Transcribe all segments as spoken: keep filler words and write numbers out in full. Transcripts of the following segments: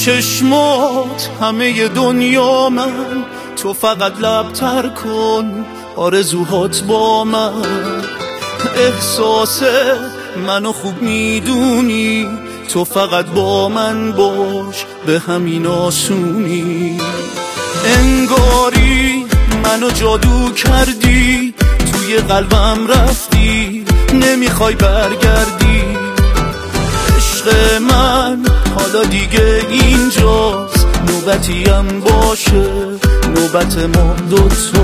چشمات همه دنیا من، تو فقط لب تر کن آرزوهات با من. احساس منو خوب میدونی، تو فقط با من باش به همین آسونی. انگاری منو جادو کردی، توی قلبم رفتی نمیخوای برگردی. عشق من حالا دیگه اینجاست، نوبتیم باشه نوبت ما دوتاست،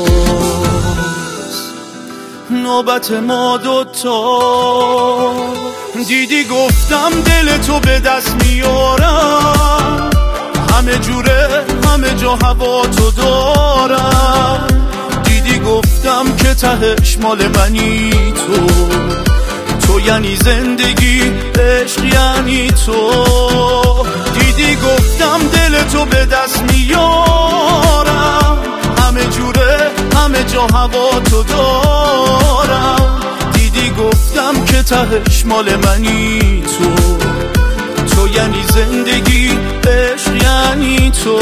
نوبت ما دوتا. دیدی گفتم دل تو به دست میارم، همه جوره همه جا هوا تو دارم. دیدی گفتم که تهش مال منی تو، تو یعنی زندگی، عشق یعنی تو. دیدی گفتم دل تو به دست میارم، همه جوره همه جا هوا تو دارم. دیدی گفتم که تهش مال منی تو، تو یعنی زندگی، عشق یعنی تو.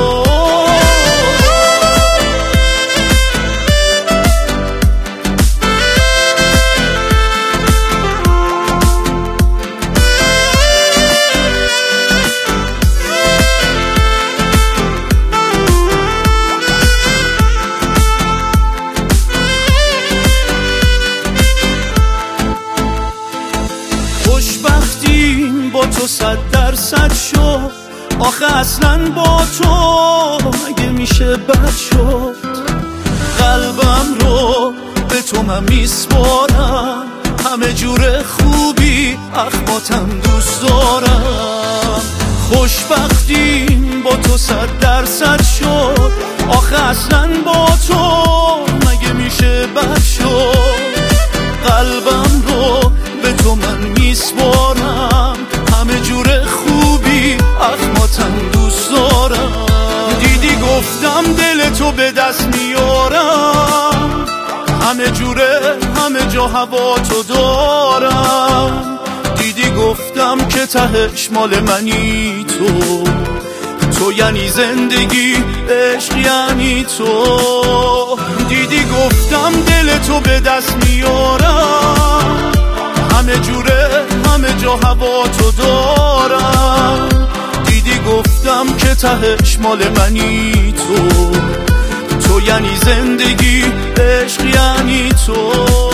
خوشبختیم با تو صد درصد شد، آخه اصلا با تو مگه میشه بد شد. قلبم رو به تو من میسپارم، همه جور خوبی اخماتم دوست دارم. خوشبختیم با تو صد درصد شد، آخه اصلا با تو مگه میشه بد شد. قلبم رو به تو من میسپارم، همه جور خوبی اخماتم دوست دارم. دیدی گفتم دل تو به دست میارم، همه جوره همه جا هوا تو دارم. دیدی گفتم که تهش مال منی تو، تو یعنی زندگی، عشق یعنی تو. دیدی گفتم دل تو به دست میارم، همه جوره همه جا هوا تو دارم. دیدی گفتم که تهش مال منی تو، تو یعنی زندگی، عشق یعنی تو.